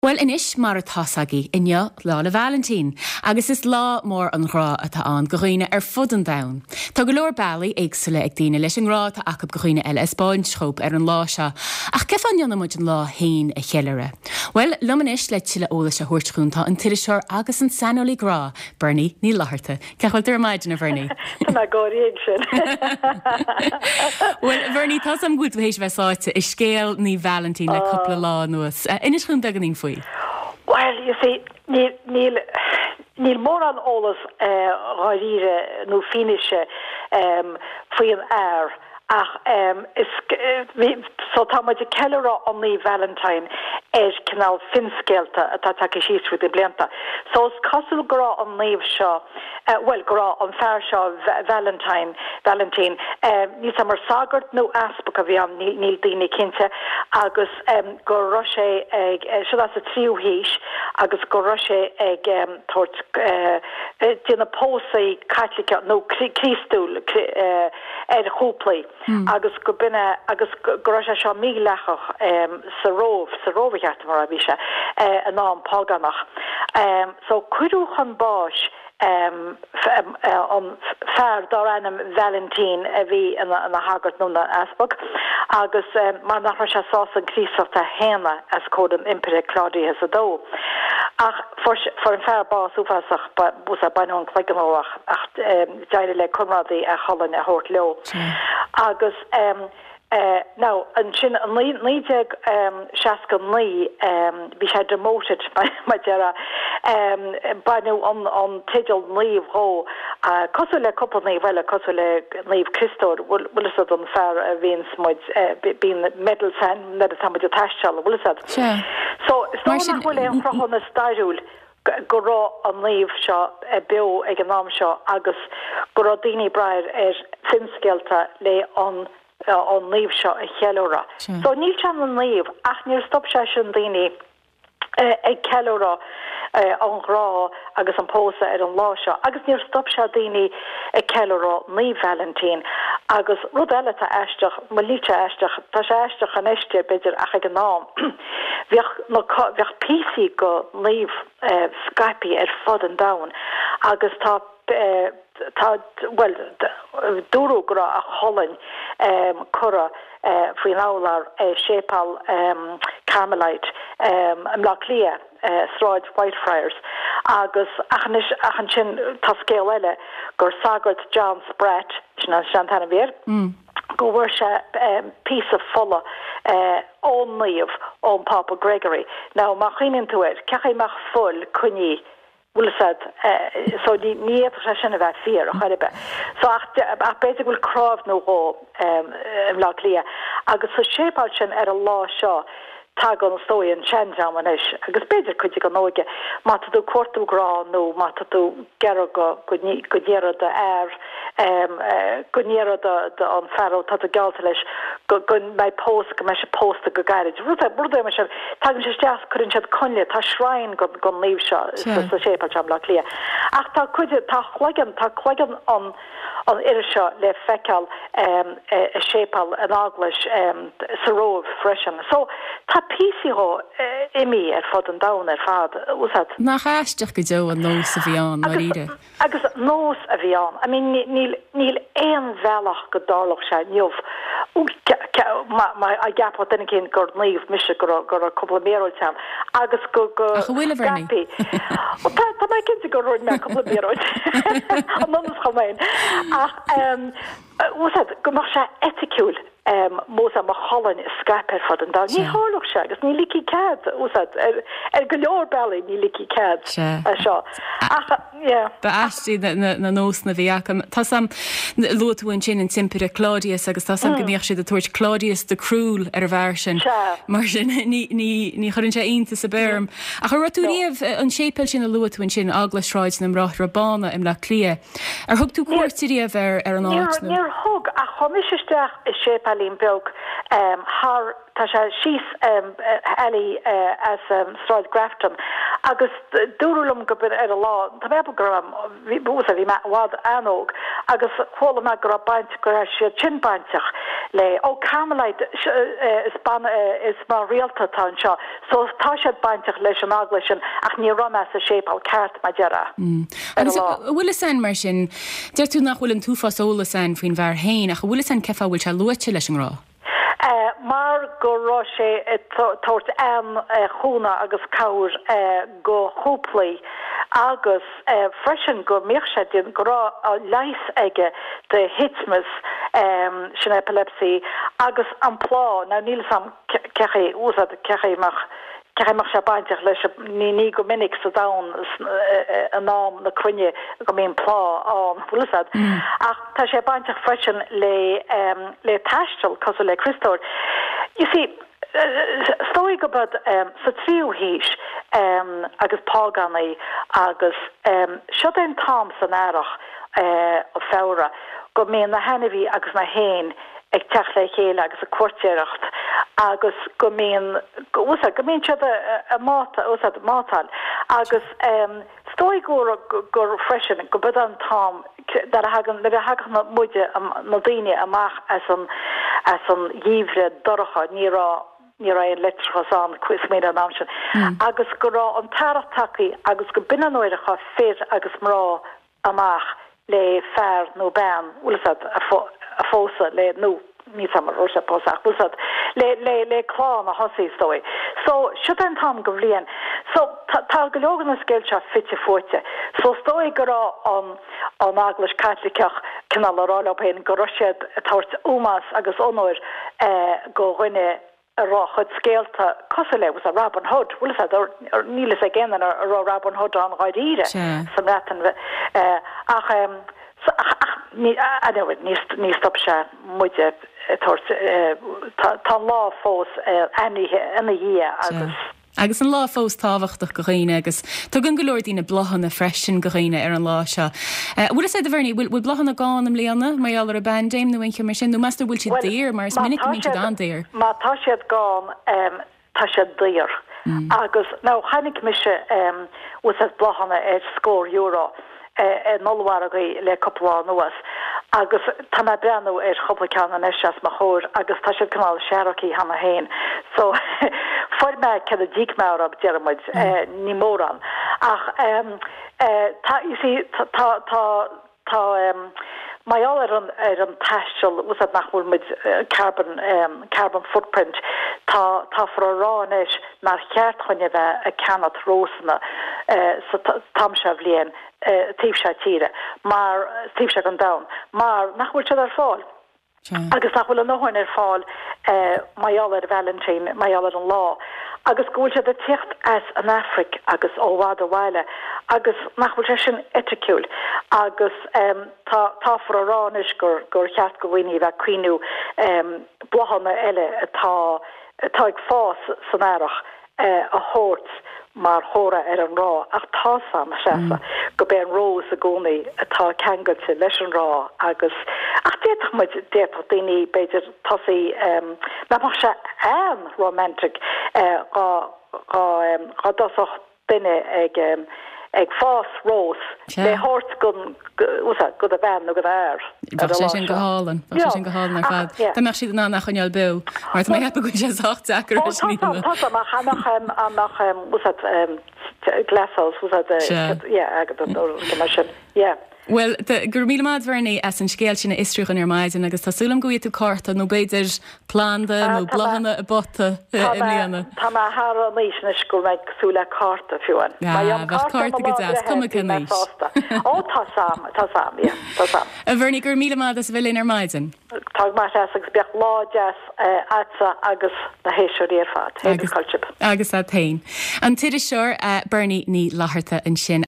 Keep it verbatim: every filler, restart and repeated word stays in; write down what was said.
Well, inis mar a thosagi inne lá le Valentine, agus is lá mór an rá atá an goghine ar fud an dain. Tá go leor bailí éagsúile ag daoine leis an rá tá acab goghine eile is báintsróp ar an lá seo, ach ceaf an anna muid an lá hain a cheilere. Well, lumanis le tiile ólas a thuirtúntá an tiile seoir agus an sanolí grá, Bernie ní láharta. Ceachfuil tar maidin a Bernie. Tá na gáiríag sin. Well, Bernie, tá am gúd bhéis bheitsáite i scéal ní Valentine le coppla lá nuas. Inis chun beganín faoi. Well, you see, Neil, Neil, Neil mór an ólas ráíre nó finisce um, faoi an air, ach um, is, uh, so tá muid ceilere an ní Valentine er canal finskelta atá take síos fu de blianta. So is cosúil gorá an níomh seo, uh, well, gorá an fear seo Valentine, Valentine, um, ní sa mar sagart nó aspa a bhí an níl daoine cinnte, agus um, go roise ag, uh, so that's a tríú híis, agus go roise ag um, tort, uh, uh, dina pósaí Catholica, nó Christúil uh, er húplaí, mm. agus go binne, agus go roise seo mí lechach um, sa róh, sa róh mar a bhíse an ná an páganach. Um, so cuiúch an báis um, um, uh, an fear dar anam Valentine a bhí an a hagart nó na asbog, agus um, mar nach se sás an crísach a héna as cód an impere Claudius a dó. Ach, for, for an fear bás úfasach bús a bain an cleganóach ach um, deire le cumradí a chalan a hort leo. Mm. Agus um, Uh, now, and sin an lídeag um, seascan lí um, bhí sé demoted ma dera um, bainú an, an tidal líomh ró uh, cosú le coppla ní bhile cosú le líomh Christóir bhfuil is an fear a bhíon smuid bíon medal san na a tamid a taisteal bhfuil is Sure. So is nó nach bhfuil é an frachán na stairúil go rá an líomh seo beo ag an nám seo agus go rá daoine brair ar finskelta le an an líomh seo a cheilera. Sure. So níl tean an líomh ach níor stop se sin daoine ag ceilera an rá agus an pósa ar an lá seo, agus níor stop se daoine ag ceilera ní Valentine, agus rud eile tá eisteach, má líte eisteach, tá sé eisteach an eiste beidir ach ag an nám. Bheoh písaí go líomh uh, Skype ar fud an dain, agus tá uh, tá, well, dúró gra a cholan um, cura uh, faoin álar uh, sépal um, Carmelite um, am lá clia uh, sráid Whitefriars agus achan achan sin tá scéal eile gur sagart John Spratt sin an seantainna bhéir mm. go bhfuair se um, piece of folla uh, ón líomh ón Papa Gregory. Now má chinan tú ir cecha mach full cuní Well said, uh, so the near possession of that fear, so I basically will craft no go um la clear. Agus so shape out at a law shaw tag on story and chen jamanish. Agus beidir could you go no again. Mata do quarto gra no mata do gerago good good year the air um uh, good year the the on faro tata galtelish go go my post go mesh post go garage. Ruta brother mesh tag just just couldn't chat conle ta shrine go go leave shot so shape out jam clear. Ach ta could ta chwagan ta chwagan on on irisha le fecal um a shapal an aglish um sarov freshen. So ta písi ho imi er fod an down er fad was that nach aisteach go jo an nós a bhíán mar ide agus nós a bhíán I mean níl níl éon bhealach go dálach sé niomh ma a gap wat den cén gur níomh mis gur gur a couple méróid tam agus go go bhfuil verni tá mai cin go roiid me couple méróid an non chaméin ach um was that go mar sé eticúil um mosa ma hollan scaper fod an da ní hálach se agus ní liki cad úsad er er go leor belly ní liki cad a seo yeah ba astí na na nós na bhíacham tá sam luúin sin in timpire Claudius agus tá sam gomíoch si a tuairt Claudius de Cruel ar bhar sin mar sin ní ní ní chuann sé aonanta sa berm a chu ratúíomh an sépel sin a luúin sin aglasráid na mráth rabána im le clia ar thug tú cuairtííomh ar ar an áit níor thug a chomiisisteach is sépal Alin Bilk um har tasha she's um Ellie uh, as um Stroid Grafton agus dúrúlum go bit ar a lá Tá bhepa gram bú a bhí bhád anóg agus chola me gur baint gur sé chinbaintach le ó Carmelite is ban is má rialtatá seo so tá sé baintach leis an aglaisisin ach ní rom a sép á ceart ma dera. Bhfuil san mar sin deir tú nach bhfuil an túfasóla san faoin bhar hain ach bhfuil san cefa bhfuil se luite leis an rá. Mar go rá sé tóirt an chúna agus cabhar go chúplaí agus freisin go míocha din go rá leis aige de hitmas sin epilepsy agus an plá ná níl sam ceché úsad cechéach ceimach se baintach leis ní ní go minic sa da an nám na crunne go mbeon plá an bhuilasad ach tá sé baintach freisin le le taistil cos le Christóir. You see, stoi go bud sa tríú híis agus págannaí agus seo den tám san airach ó fára go mbeon na henahí agus na héin ag teach le chéile agus a cuairtéireacht agus go mbeon go úsa go mbeon siad a máta úsad mátal agus stoi go gur freisin go bud an tám dar hagan le hagan na muide na daine amach as an as an dhíomhre doracha ní rá ní ra an letrachas an cuis mé an amsin agus go rá an tarataí agus go binanóirecha fér agus mrá amach le fear nó ben úsad a fósa le nó ní samar rosa posach úsad le le le chlán a hosí stoi so si an tam go bblion so tá go legan na scéilte fitte fóte so stoi go rá an an aglas catlicach cinál aráile pein go roiad táirt úmas agus óir go rinne a rá chud scéalta cos le was a Rabban Hood bhfuil ar nílas a ggéan ar rá Rabban Hood an gáidíre san ratan ach ní ní stop se muide tá lá fós ina dhé agus. Agus an lá fós táhachtach go réine agus tu gon golóir dína blochanna freisin go réine ar an lá seo. Bhfuil sé bhharní bhfuil bhfuil blochanna gáin am léanana mar eall ar a bandéim nó bhain mar sin nó measta bhfuil si déir mar minic mí an déir. Má tá siad gáin tá siad déir agus ná chanig mise was blochanna ar scór euro. nolhhar le coppla nuas agus tá me brenn ar choplaán an eisias mar chóir agus tá sé canál Cherokee hanna héin so for me ce a díic me ab demuid ní móran ach tá tá tá tá mai all ar an ar an taistil was at nachhfuil mid carbon carbon footprint tá tá for a ráis mar cheart chunne bheith a ceannat rósanna sa tam se bblion tíb se tíre mar tíb se an da mar nachhfuil se ar fáil agus nachhfuil an nóhain ar fáil mai all ar Valentine mai all ar an lá agus gúil se a tíocht as an Afric agus óhád a bhile agus nachhfuil se sin eticúil agus tá tá for a ráis gur gur cheart go bhhaoine bheith cuiinú blochanna eile atá atá ag fás san airach a hót mar chóra ar an rá ach tá sam sefa go be an rós a gcónaí atá ceangailse leis an rá agus ach déach muid déach daoine beidir tosaí na mar se an romantic gá gá dosach duine ag ag fás rós le hort gon go a bhean nó go air. sé sin goálan sin goálan ar fad. Tá me siad ná nach chuneal bu, mar mé heb go sé sacht achar ní. Tá amach amach úsad glasals úsad agad an sin. Well, gur míle mád bharnaí as an scéil sinna istruchan ar maidin agus tásúlam go tú carta nó beidir plánda nó blahanna a botta imlíanana. Tá haar an níos na scoil meid súla carta fiúin. carta go deas cum níos. Ó tá sam tá sam tá sam. A bharnaí gur míle mád as bhfuil ar maidin. Tá mar as beach lá deas atsa agus na héisiúí ar fad. Agus a tain. An tiidir seoir Bernie ní láharta an sin